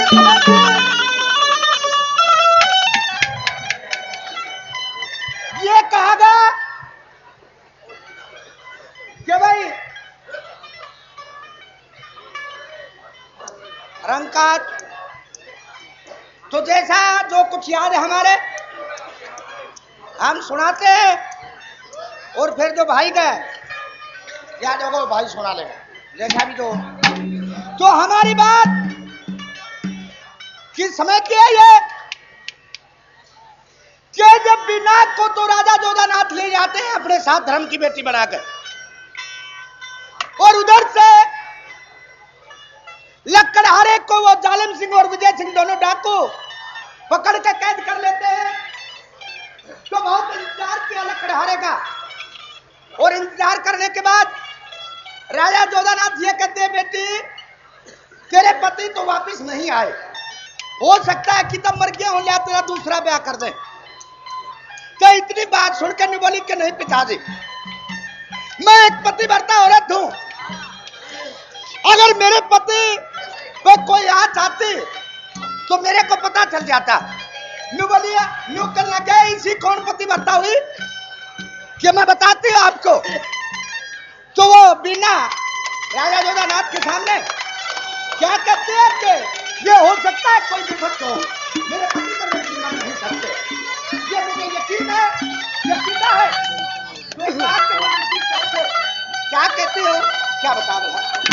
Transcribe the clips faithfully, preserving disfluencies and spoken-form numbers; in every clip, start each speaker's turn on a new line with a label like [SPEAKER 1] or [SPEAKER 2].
[SPEAKER 1] ये कहा गया कि भाई रंगकाज तो जैसा जो कुछ याद है हमारे हम सुनाते हैं और फिर जो भाई गए याद होगा वो भाई सुना लेगा जैसा भी जो तो हमारी बात किस समय की है ये कि जब विनायक को तो राजा जोधानाथ ले जाते हैं अपने साथ धर्म की बेटी बनाकर और उधर से लक्कड़हारे को वो जालिम सिंह और विजय सिंह दोनों डाकू पकड़ के कैद कर लेते हैं। तो बहुत इंतजार किया लक्कड़हारे का और इंतजार करने के बाद राजा जोधानाथ ये कहते हैं बेटी तेरे पति तो वापस नहीं आए, हो सकता है कि तब मर गया हो या तेरा दूसरा ब्याह कर दे। तो इतनी बात सुनकर नहीं बोली कि नहीं पिताजी मैं एक पतिव्रता औरत हूं, अगर मेरे पति को कोई आ चाहती तो मेरे को पता चल जाता। न्यू बोलिए न्यू करना क्या इसी कौन पतिव्रता हुई कि मैं बताती हूं आपको। तो वो बिना राजा जोधानाथ के सामने क्या कहते हैं कि ये हो सकता है कोई विपत्त हो, मेरे पति पर यकीन नहीं सकते, ये मुझे यकीन है ये सीधा है। तो इस बात के लिए क्या कहती हो क्या बता रहा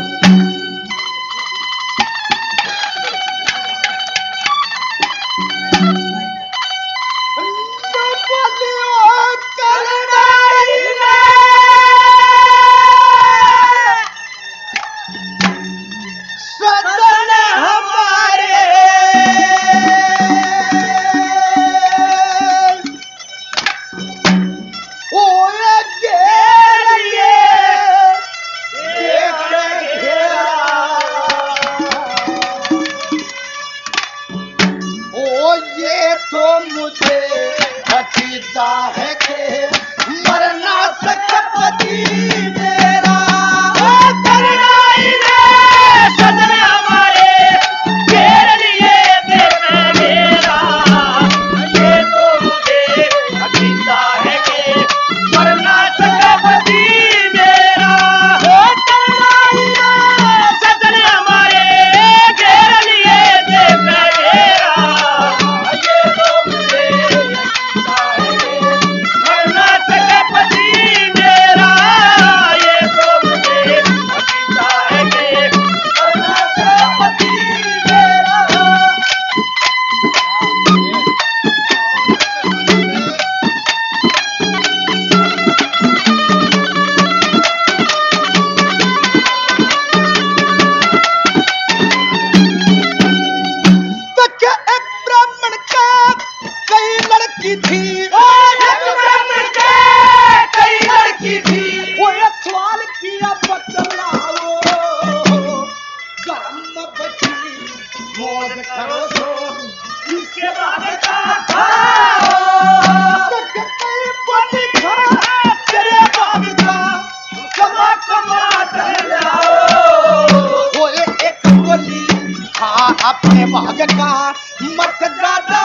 [SPEAKER 1] अपने भाग का मत ज्यादा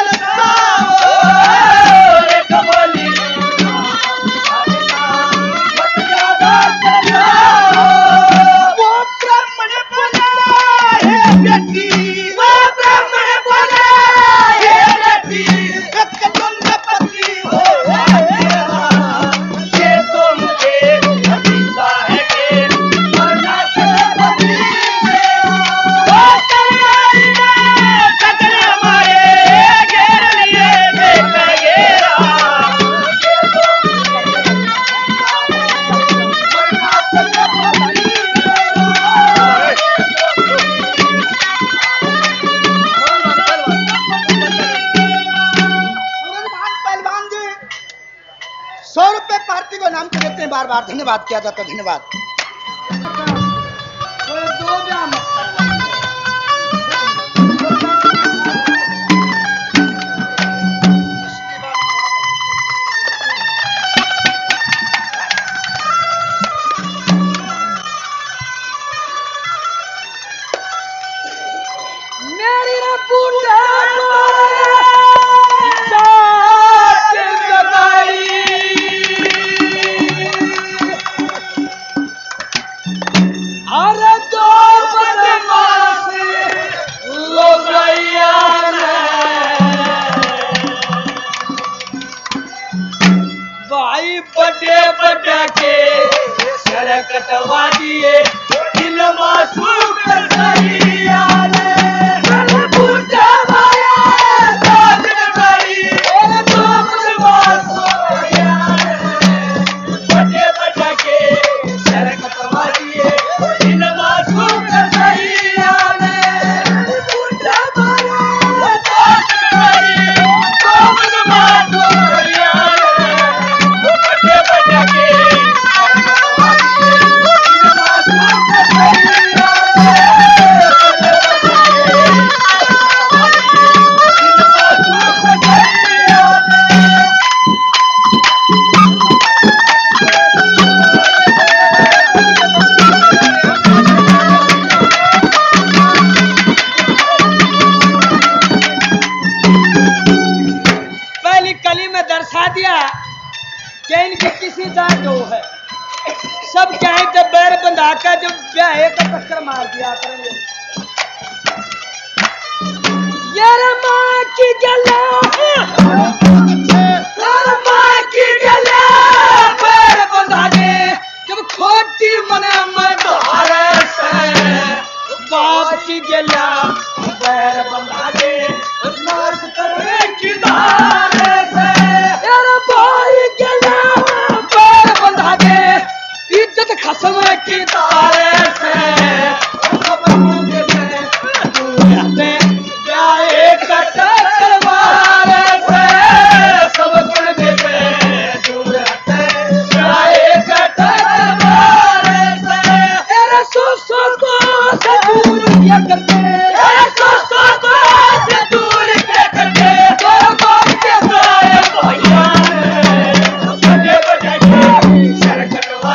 [SPEAKER 1] बार बार धन्यवाद किया जाता। धन्यवाद।
[SPEAKER 2] बड़े बड़े के सर कटवा दिए दिल मासूम कसैया ने बूढ़ा भाया साजन भाई तो मासूम बड़े बड़े के सर कटवा दिए दिल मासूम कसैया ने बूढ़ा भाया साजन भाई तो मासूम किसी जात हो है सब चाहे जब बैर बंधा कर जब ब्याह का चक्कर मार दिया करेंगे यार माँ की गला यार माँ की गला बैर बंधा दे जब खोटी मने में धारे से बाप की गला बैर बंधा दे नाश करने की धारे से यार भाई गला इज्जत खसम की तारे से सब मुझे दूर जाए कटर मारे से सब गुण में दूर जाए कटर मारे से तेरे सोसो को से दूर किया करते तेरे सोसो को से दूर किया करते तो बाप के साए भैया बड़े बड़े के सर कटवा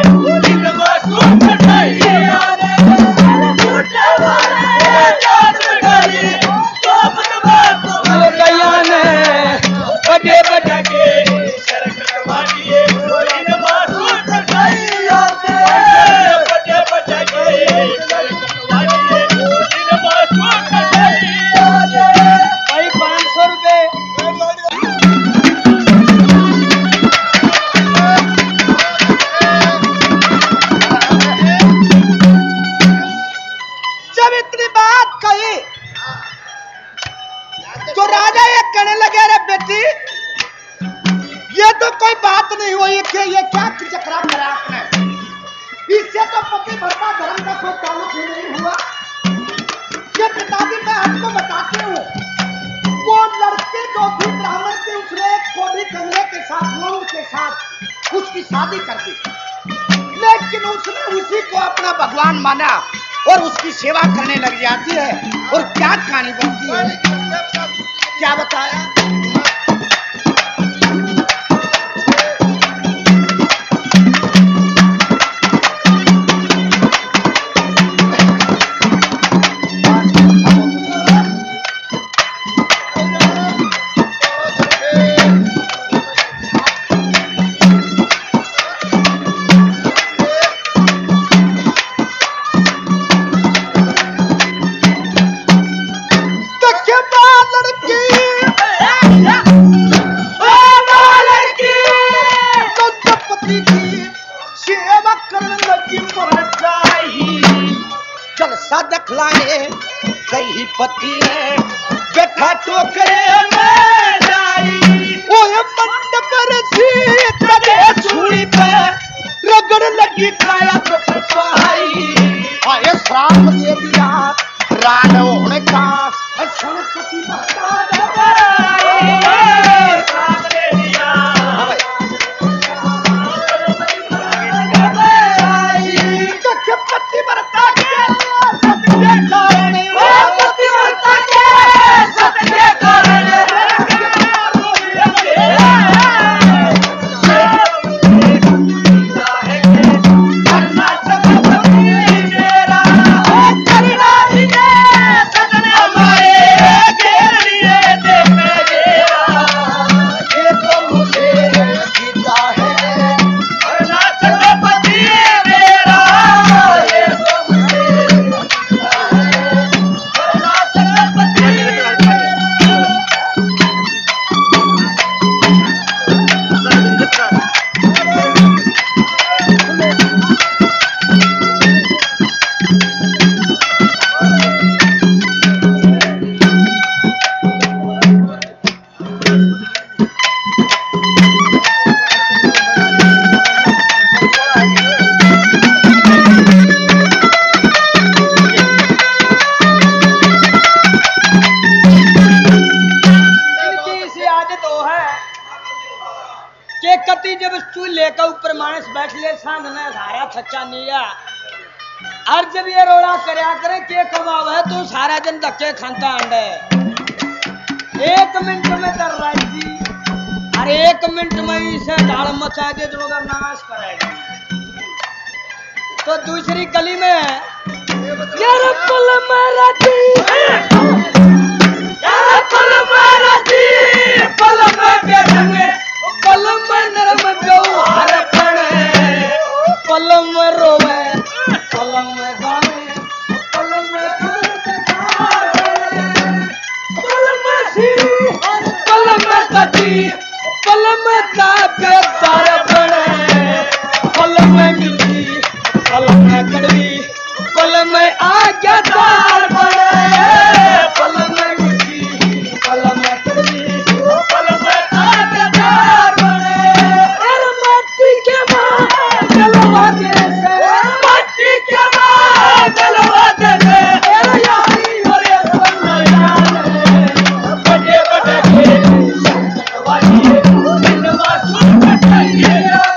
[SPEAKER 2] उसकी शादी कर दी लेकिन उसने उसी को अपना भगवान माना और उसकी सेवा करने लग जाती है और क्या कहानी बनती है क्या बताया पति है बैठा टोकरे में जाई ओए मंडप रसी तले छुरी पे रगड़ लगी काया तो पाई आए श्राप दे दिया राण होने का सुन पति बता दे श्राप दे दिया के पति बरता के सत्य कारण सत्य कारण
[SPEAKER 1] के कति जब तू लेकर ऊपर मानस बैठ ले सांग में सारा थच्चा निया और जब ये रोड़ा करया करे के कमाव है तू सारा दिन धक्के खानता अंडे एक मिनट में कर रही थी और एक मिनट में इसे ढाल मचा दे तो मगर नाश करेगी। तो दूसरी कली में यार पल मारा दी यार पल मारा दी पल में के रंगे पल में नरम व्यवहार पड़े पल में रोवे पल में गावे पल में पल में सीरी पल में कटी पल में दाबे तार पड़े पल में मिर्ची पल में कड़वी पल में आज्ञा तार पड़े पल में मिर्ची पल में कड़वी पल में आज्ञा तार पड़े अरे मट्टी के मां जलवा दे से मट्टी के मां जलवा दे से अरे यारी होरे सन्ना बड़े बड़े के संतवाई बिनवा सुन कटाइए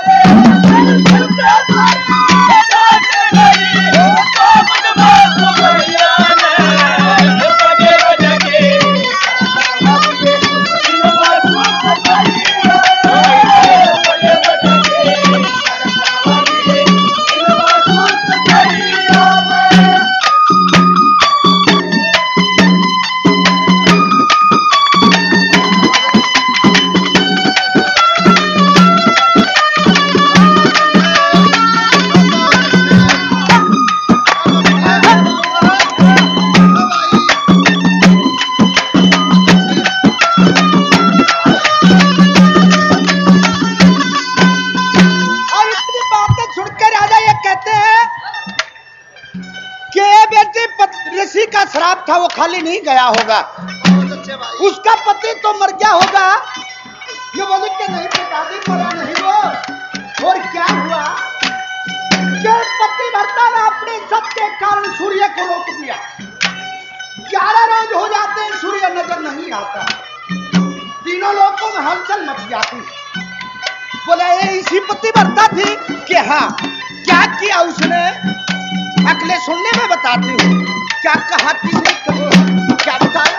[SPEAKER 1] था वो खाली नहीं गया होगा उसका पति तो मर गया होगा। ये बोले कि नहीं पिताजी मरा नहीं वो और क्या हुआ कि पति भरता ने अपने सत के कारण सूर्य को रोक दिया। ग्यारह रोज हो जाते हैं सूर्य नजर नहीं आता तीनों लोगों में हलचल मच जाती। बोले ये इसी पति भरता थी कि हाँ क्या किया उसने अगले सुनने में बताती हूँ क्या कहा किसने क्या बताया।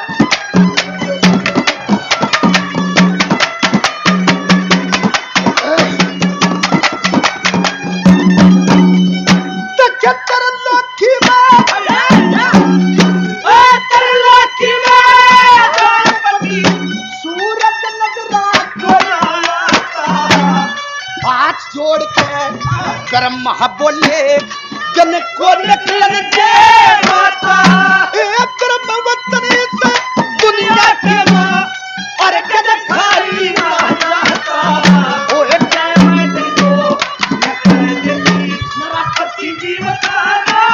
[SPEAKER 1] सूरज हाथ जोड़ के गरम महा बोले जन को निकलन दे माता एक ब्रह्मवतनी से दुनिया के मां और कद खाली ना जाता ओ एक मैं तुमको मेरा पति जीवता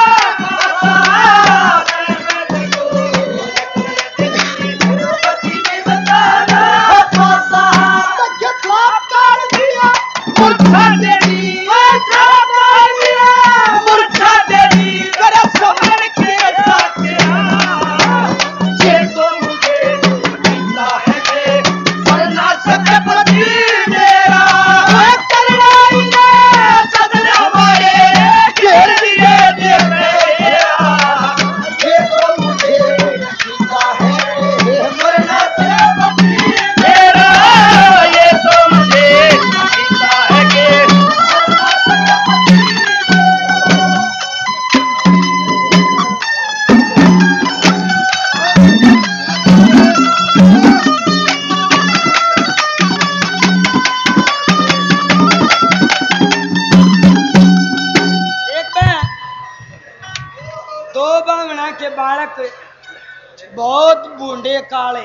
[SPEAKER 1] बहुत बूंदे काले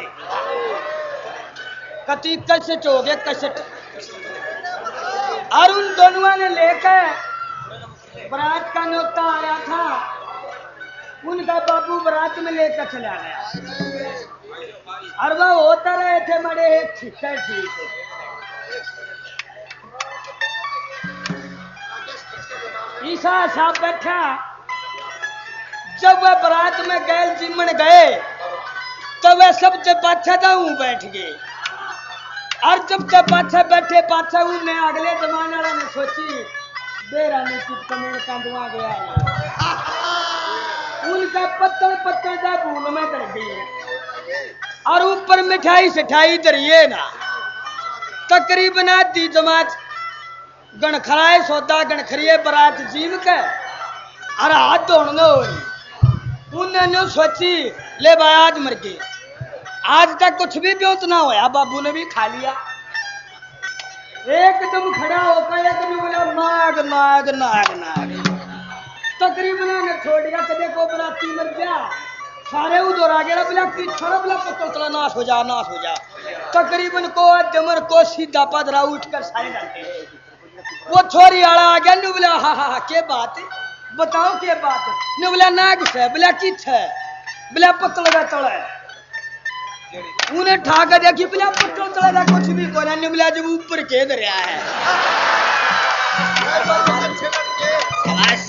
[SPEAKER 1] कति कशट हो गए कशट और उन दोनों ने लेकर बरात का न्योता आया था उनका बाबू बरात में लेकर चला गया और वह होता रहे थे मरे एक छिक्कर ठीक ईसा साहब बैठा जब वह बरात में गैल चिमन गए तो वह सब जब अच्छा था बैठ गए और जब तक पाछे बैठे पाछे उन्हें अगले जमाने वाला ने सोची बेरा ने चिपकने कंदुआ गया है उनका पत्तल पत्तल का भूल में कर गई और ऊपर मिठाई सिठाई धरिए ना तकरीबन आधी जमात गण खराए सौदा गण खरिए बरात जीव के और हाथ धोने हो रही उन्होंने सोची ले भाई आज मर गए आज तक कुछ भी ब्योत ना होया बाबू ने भी खा लिया एकदम खड़ा होकर एकदम बोला नाग नाग नाग नाग तकरीबन ने छोड़ दिया कदे को बराती मर गया सारे उधर आ गया बोला कि छोड़ा बोला पत्तल तला नाश हो जा नाश हो जा तकरीबन को जमर को सीधा पदरा उठकर सारे डालते वो छोरी आला आ गया नु बोला हा हा के बात बताओ के बात नु बोला नाग से बोला किछ है बोला पत्तल का तला उन्हें ठाकर देखी बोला पत्तल तला कुछ भी कोना नु बोला जब ऊपर के दरिया है शाबाश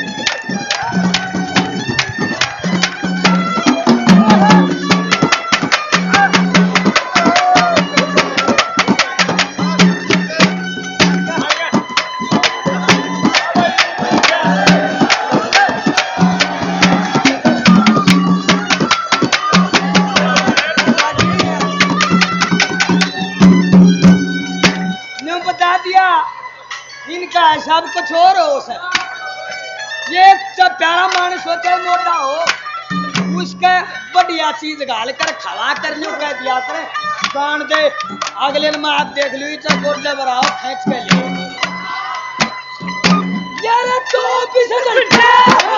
[SPEAKER 1] इनका हिसाब कुछ और हो सर ये जब प्यारा मानस होता है मोटा हो उसका बढ़िया चीज गाल कर खवा कर लो कह दिया करे कान दे अगले में आप देख लो इतना गोरले बराओ खींच के ले यार चौबीस घंटे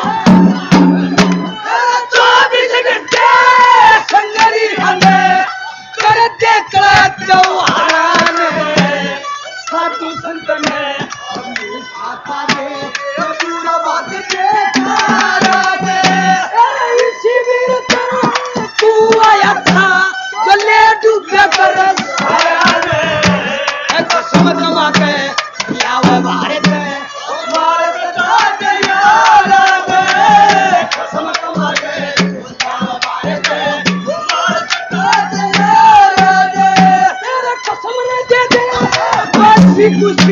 [SPEAKER 1] चौबीस घंटे संगरी हमें कर देखला जवान साधु संत में आता दे पूरा बात देखा दे शिविर तू आया था चले डूबे पर साया दे एक समझ मा के लाव भारत भारत का दे यार दे समझ मा के लाव भारत भारत का दे यार दे तेरे कसम ने दे दे बसी खुशी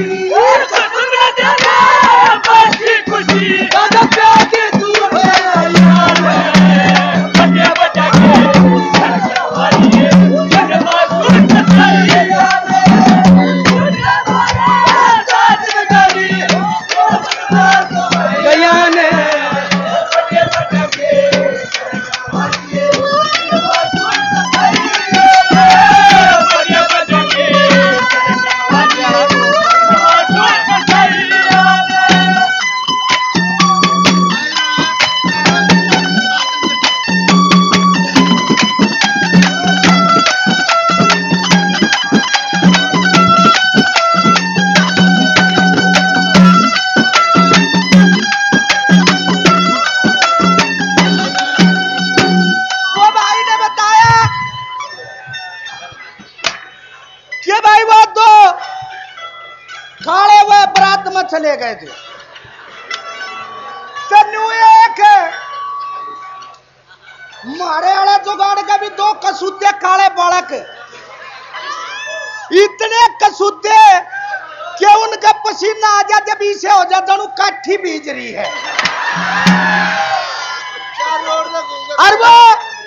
[SPEAKER 1] चले गए थे तनु एक मारे वाला जुगाड़ का भी दो कसूदे काले बालक इतने कसूदे कि उनका पसीना आ जा जब इसे हो जाता उन काठी बीज रही है और वो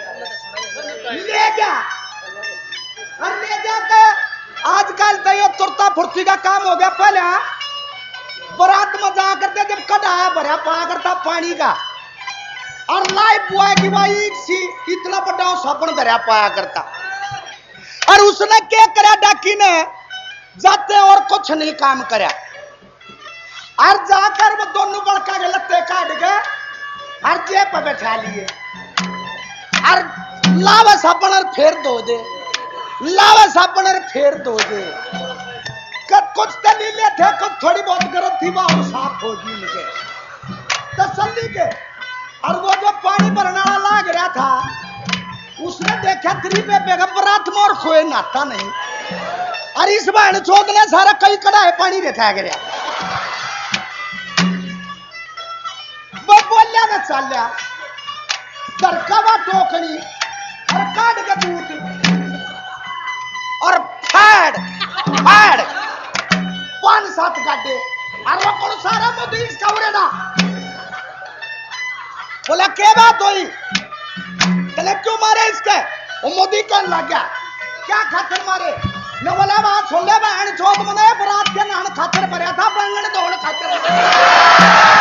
[SPEAKER 1] ले गया और ले जाकर आजकल तो ये तुरता फुर्ती का काम हो गया पहले बरात में जा करते जब कटाया भरा पाया करता पानी का और लाइफ बुआ की भाई सी इतना बड़ा सपन भरा पाया करता और उसने क्या करा डाकी ने जाते और कुछ नहीं काम करा और जाकर वो दोनों बड़का के लत्ते काट गए और जेब पे बैठा लिए और लावा सपन और फेर दो दे लावा सपन और फेर दो दे कुछ दलीलें थे कुछ थोड़ी बहुत गलत थी वहां साफ होगी मुझे तसल्ली के और वो जो पानी भरने वाला लाग रहा था उसने देखा त्री पे बेगबरात में और खोए नाता नहीं और इस बहन चौथ ने सारा कई कड़ाए पानी देखा गया वो बोलिया ना चालिया दरकावा टोकनी और काट के दूध और फाड़ फाड़ पांच सात गाड्डे और वो कौन सारा मोदी इसका उड़ेगा बोला क्या बात हुई तले क्यों मारे इसके वो मोदी कहने लग गया क्या खातिर मारे न बोला वहां छोले बहन चौथ मने बरात के नान खातिर भरया था बैंगन दौड़ खातिर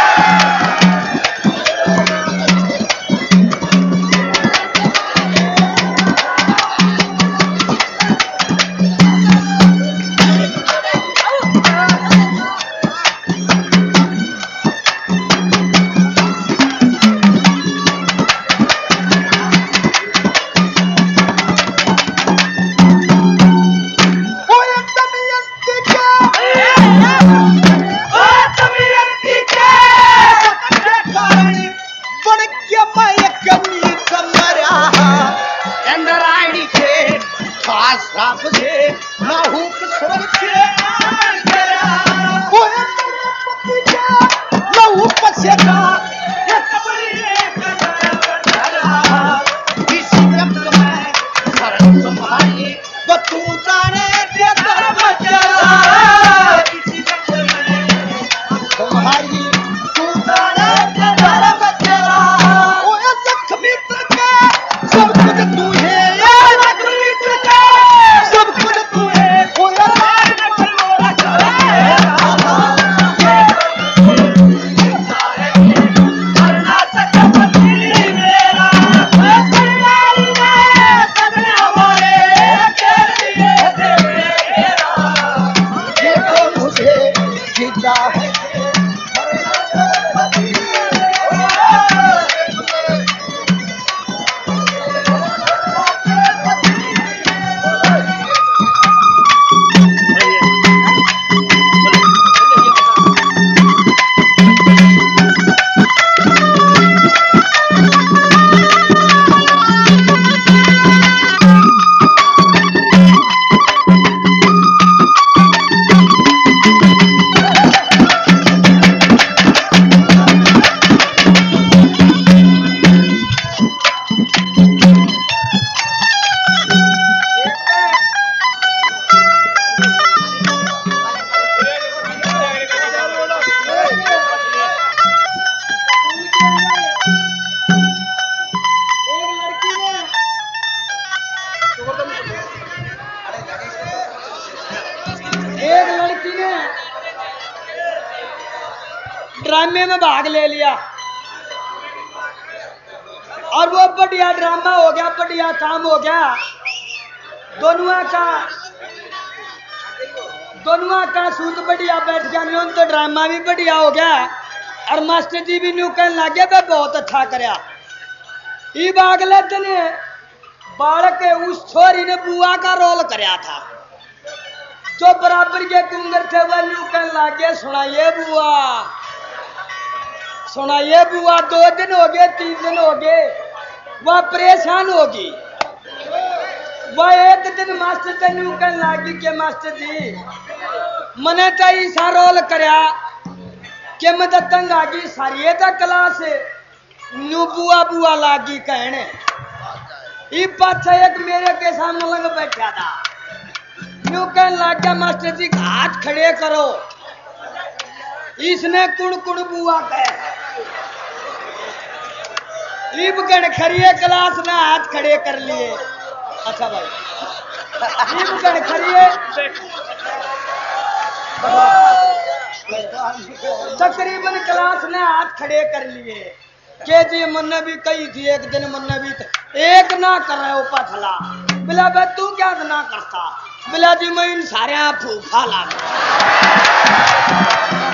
[SPEAKER 1] ड्रामे में भाग ले लिया और वो बढ़िया ड्रामा हो गया, बढ़िया काम हो गया। दोनों का दोनों का सूट बढ़िया बैठ गया, तो ड्रामा भी बढ़िया हो गया और मास्टर जी भी न्यू कहने लगे बे बहुत अच्छा करया। इब अगले दिन बालक उस छोरी ने बुआ का रोल करया था, जो बराबर के कुंगर थे वह न्यू कहने लगे सुनाइए बुआ, सुनाइए बुआ। दो दिन हो गए, तीन दिन हो गए, वह परेशान होगी। वह एक दिन मास्टर से न्यू कहने लगी के मास्टर जी मने तो ऐसा रोल करया कि मैं तो तंग आ गई सारी क्लास न्यू बुआ बुआ लागी कहने। इब पाछा एक मेरे के सामने लग बैठा था, न्यू कहने लग गया मास्टर जी हाथ खड़े करो। इसने कुण कुण बुआ कहे। इब गण खड़िए क्लास में हाथ खड़े कर लिए। अच्छा भाई, इब गण खड़िए तकरीबन क्लास में हाथ खड़े कर लिए के जी मन भी कही थी एक दिन मन भी एक ना कर रहे हो पथला। बिला भाई तू क्या ना करता? बिला जी मैं इन सारे फूफा ला